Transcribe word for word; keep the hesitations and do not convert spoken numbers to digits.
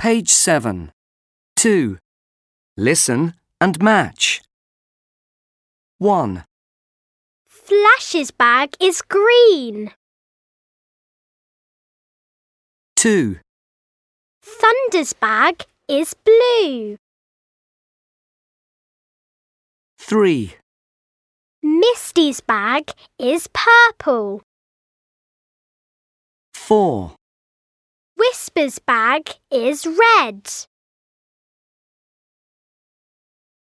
Page seven. two. Listen and match. one. Flash's bag is green. two. Thunder's bag is blue. three. Misty's bag is purple. four. Whisper's bag is red.